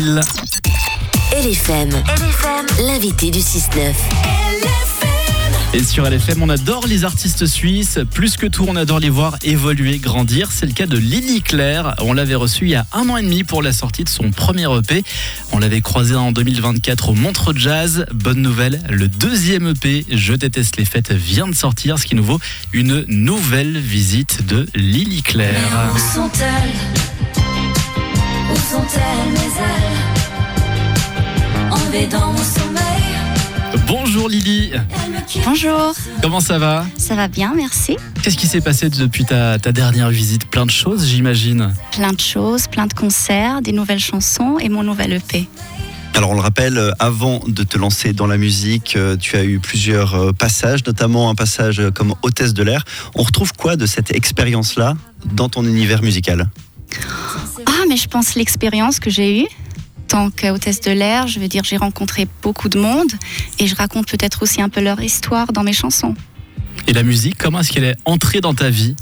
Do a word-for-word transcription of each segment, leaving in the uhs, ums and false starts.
Lille. L F M, L F M, l'invité du six neuf. Et sur L F M, on adore les artistes suisses. Plus que tout, on adore les voir évoluer, grandir. C'est le cas de Lily Claire. On l'avait reçue il y a un an et demi pour la sortie de son premier E P. On l'avait croisée en deux mille vingt-quatre au Montreux Jazz. Bonne nouvelle, le deuxième E P, Je déteste les fêtes, vient de sortir. Ce qui nous vaut une nouvelle visite de Lily Claire. Mais où sont-elles? Où sont-elles, mes ailes? Enlevées dans mon sommeil. Bonjour Lily. Bonjour. Comment ça va? Ça va bien, merci. Qu'est-ce qui s'est passé depuis ta, ta dernière visite? Plein de choses, j'imagine. Plein de choses, plein de concerts, des nouvelles chansons et mon nouvel E P. Alors on le rappelle, avant de te lancer dans la musique, tu as eu plusieurs passages, notamment un passage comme hôtesse de l'air. On retrouve quoi de cette expérience-là dans ton univers musical? Ah, mais je pense l'expérience que j'ai eue. Tant qu'hôtesse de l'air, je veux dire, j'ai rencontré beaucoup de monde et je raconte peut-être aussi un peu leur histoire dans mes chansons. Et la musique, comment est-ce qu'elle est entrée dans ta vie?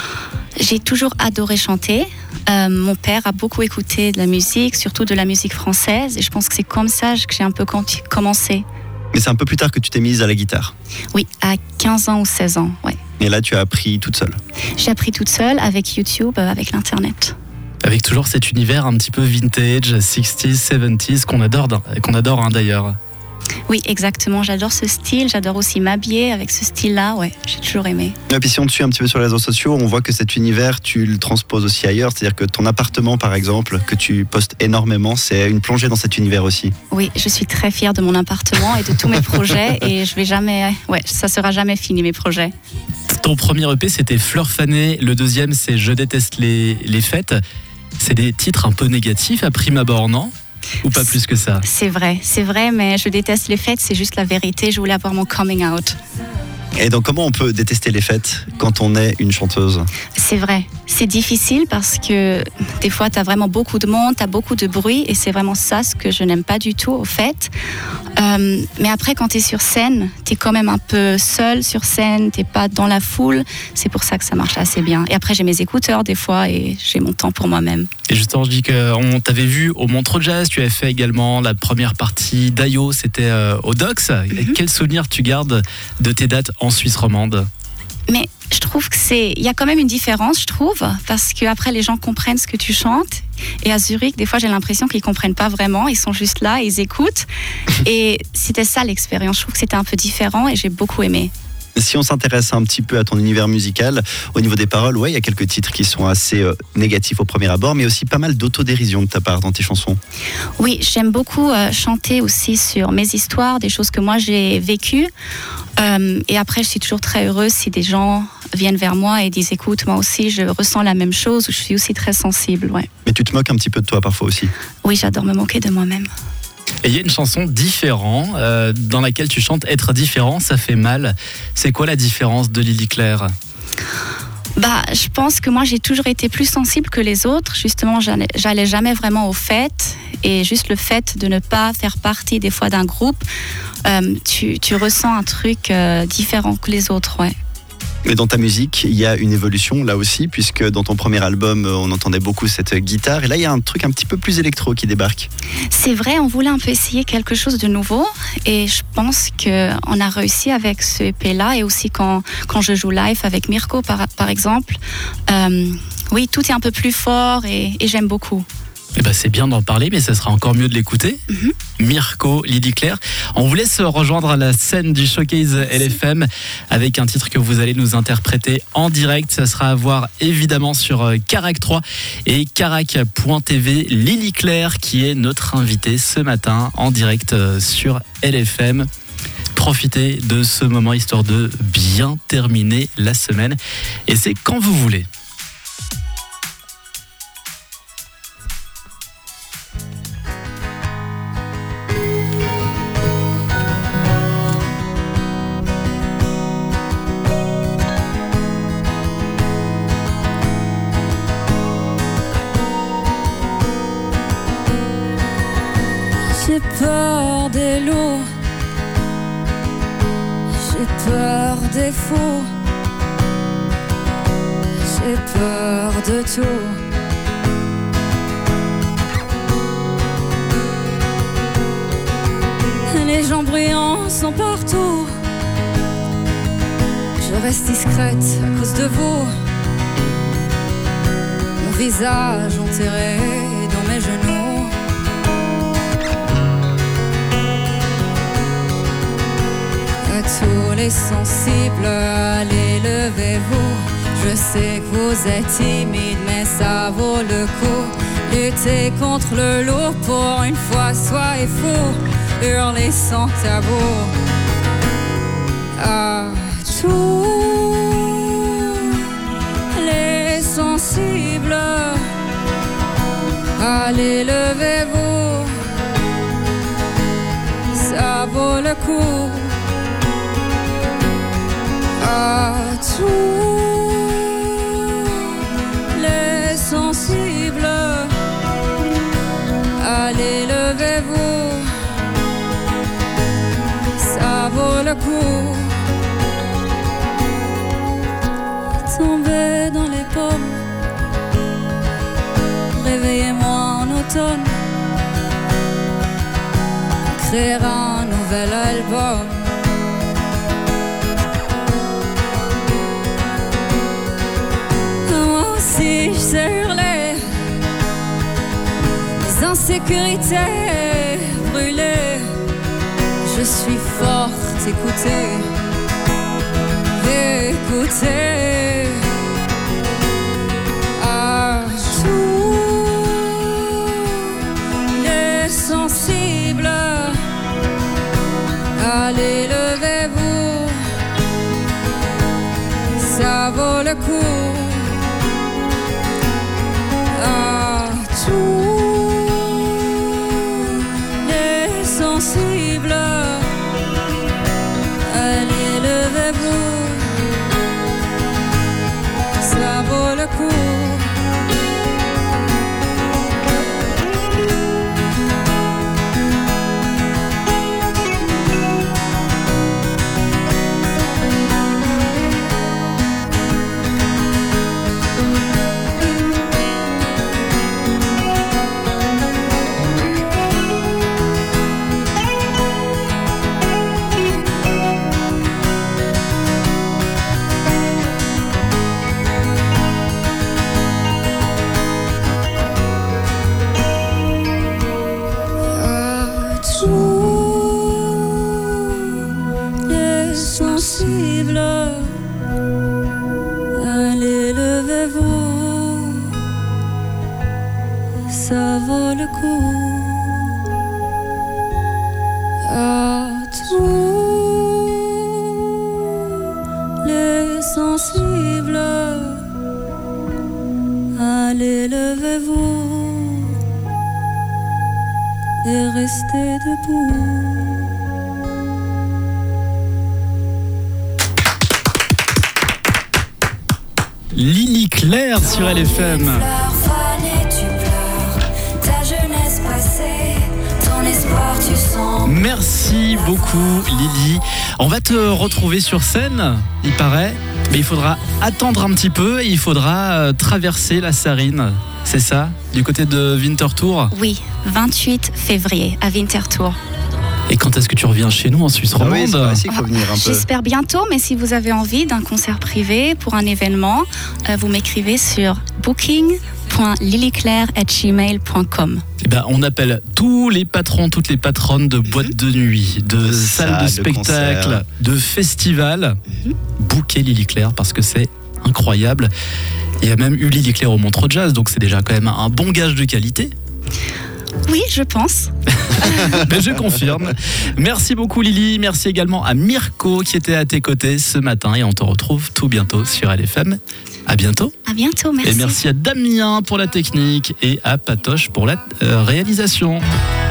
J'ai toujours adoré chanter. Euh, mon père a beaucoup écouté de la musique, surtout de la musique française, et je pense que c'est comme ça que j'ai un peu commencé. Mais c'est un peu plus tard que tu t'es mise à la guitare? Oui, à quinze ans ou seize ans, ouais. Et là, tu as appris toute seule? J'ai appris toute seule avec YouTube, avec l'Internet. Avec toujours cet univers un petit peu vintage, sixties, seventies, qu'on adore, qu'on adore hein, d'ailleurs. Oui, exactement. J'adore ce style. J'adore aussi m'habiller avec ce style-là. Ouais, j'ai toujours aimé. Et puis si on te suit un petit peu sur les réseaux sociaux, on voit que cet univers, tu le transposes aussi ailleurs. C'est-à-dire que ton appartement, par exemple, que tu postes énormément, c'est une plongée dans cet univers aussi. Oui, je suis très fière de mon appartement et de tous mes projets. Et je vais jamais... Ouais, ça sera jamais fini, mes projets. Ton premier E P, c'était Fleur fanée. Le deuxième, c'est Je déteste les, les fêtes. C'est des titres un peu négatifs à prime abord, non? Ou pas plus que ça? C'est vrai, c'est vrai, mais je déteste les fêtes, c'est juste la vérité. Je voulais avoir mon coming out. Et donc comment on peut détester les fêtes quand on est une chanteuse? C'est vrai, c'est difficile parce que des fois tu as vraiment beaucoup de monde, tu as beaucoup de bruit et c'est vraiment ça ce que je n'aime pas du tout au fait. Euh, mais après quand tu es sur scène, tu es quand même un peu seul sur scène, tu n'es pas dans la foule, c'est pour ça que ça marche assez bien. Et après j'ai mes écouteurs des fois et j'ai mon temps pour moi-même. Et justement je dis qu'on t'avait vu au Montreux Jazz, tu avais fait également la première partie d'Ayo, c'était euh, au Dox. Mm-hmm. Quel souvenir tu gardes de tes dates en Suisse romande? Mais je trouve que c'est, il y a quand même une différence, je trouve, parce que après les gens comprennent ce que tu chantes. Et à Zurich, des fois, j'ai l'impression qu'ils comprennent pas vraiment. Ils sont juste là, ils écoutent. Et c'était ça l'expérience. Je trouve que c'était un peu différent et j'ai beaucoup aimé. Si on s'intéresse un petit peu à ton univers musical, au niveau des paroles, ouais, il y a quelques titres qui sont assez euh, négatifs au premier abord, mais aussi pas mal d'autodérision de ta part dans tes chansons. Oui, j'aime beaucoup euh, chanter aussi sur mes histoires, des choses que moi j'ai vécues. Euh, et après, je suis toujours très heureuse si des gens viennent vers moi et disent écoute, moi aussi, je ressens la même chose, ou je suis aussi très sensible. Ouais. Mais tu te moques un petit peu de toi parfois aussi? Oui, j'adore me moquer de moi-même. Et il y a une chanson différente euh, dans laquelle tu chantes être différent, ça fait mal. C'est quoi la différence de Lily Claire? Bah, je pense que moi j'ai toujours été plus sensible que les autres. Justement, j'allais, j'allais jamais vraiment aux fêtes et juste le fait de ne pas faire partie des fois d'un groupe, euh, tu, tu ressens un truc euh, différent que les autres, ouais. Mais dans ta musique, il y a une évolution là aussi, puisque dans ton premier album, on entendait beaucoup cette guitare. Et là, il y a un truc un petit peu plus électro qui débarque. C'est vrai, on voulait un peu essayer quelque chose de nouveau. Et je pense qu'on a réussi avec ce E P-là. Et aussi quand, quand je joue live avec Mirko, par, par exemple. Euh, oui, tout est un peu plus fort et, et j'aime beaucoup. Eh ben c'est bien d'en parler, mais ça sera encore mieux de l'écouter. Mm-hmm. Mirko, Lily Claire. On vous laisse rejoindre à la scène du Showcase L F M avec un titre que vous allez nous interpréter en direct. Ça sera à voir évidemment sur Carac trois et Carac point T V. Lily Claire qui est notre invitée ce matin en direct sur L F M. Profitez de ce moment histoire de bien terminer la semaine. Et c'est quand vous voulez. J'ai peur des loups, j'ai peur des fous, j'ai peur de tout. Les gens bruyants sont partout. Je reste discrète à cause de vous. Mon visage enterré dans mes genoux. À tous les sensibles, allez, levez-vous. Je sais que vous êtes timide, mais ça vaut le coup. Lutter contre le loup, pour une fois, soyez fous. Hurler sans tabou. À tous les sensibles, allez, levez-vous. Ça vaut le coup. À tous les sensibles, allez, levez-vous. Ça vaut le coup. Tombez dans les pommes, réveillez-moi en automne. Créer un nouvel album. Moi aussi je sais hurler, les insécurités brûlées. Je suis forte, écoutez, écoutez. À tous les sensibles, allez, levez-vous. Ça vaut le coup. À tous les sensibles, allez, levez-vous. Ça vaut le coup. Allez, levez-vous. Ça vaut le coup. À tous les sensibles, allez, levez-vous et restez debout. Lily Claire sur L F M. Merci beaucoup Lily. On va te retrouver sur scène, il paraît, mais il faudra attendre un petit peu et il faudra traverser la Sarine. C'est ça, du côté de Winterthur? Oui, vingt-huit février à Winterthur. Et quand est-ce que tu reviens chez nous en Suisse romande? Ah oui, c'est vrai, il faut venir un peu. J'espère bientôt, mais si vous avez envie d'un concert privé pour un événement, euh, vous m'écrivez sur booking point lilyclaire arobase gmail point com. Eh ben, on appelle tous les patrons, toutes les patronnes de boîtes de nuit, de, de salles de spectacle, de, de festivals. Mm-hmm. Booker Lily Claire parce que c'est incroyable. Il y a même eu Lily Claire au Montreux Jazz, donc c'est déjà quand même un bon gage de qualité. Oui, je pense. Mais je confirme. Merci beaucoup Lily, merci également à Mirko qui était à tes côtés ce matin et on te retrouve tout bientôt sur L F M. À bientôt. À bientôt, merci. Et merci à Damien pour la technique et à Patoche pour la euh, réalisation.